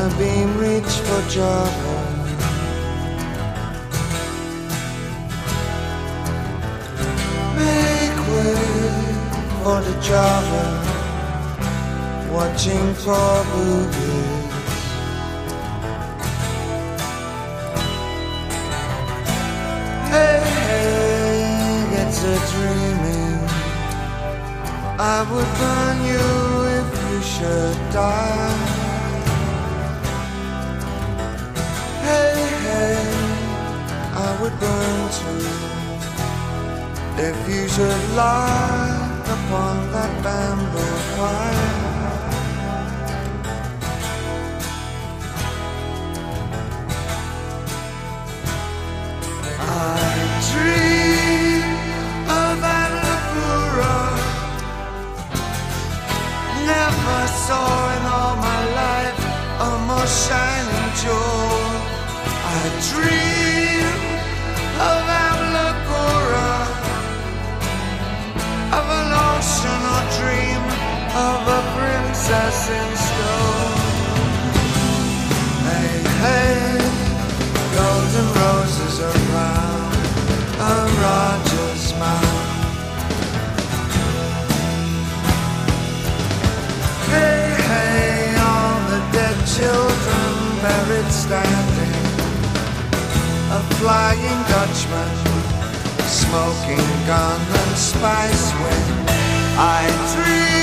a beam reach for Java. Make way for the Java, watching for boogies. Hey, hey, it's a dreaming. I would burn you if you should die. Hey, hey, I would burn too if you should lie upon that bamboo fire. I dream of Annapurna. Never saw in all my life a more shining jewel. I dream of Annapurna, of an ocean or dream of a princess in stone. Hey, hey, golden roses around a Roger's mouth. Hey, hey, all the dead children buried standing, a flying Dutchman, smoking gun and spice wind. I dream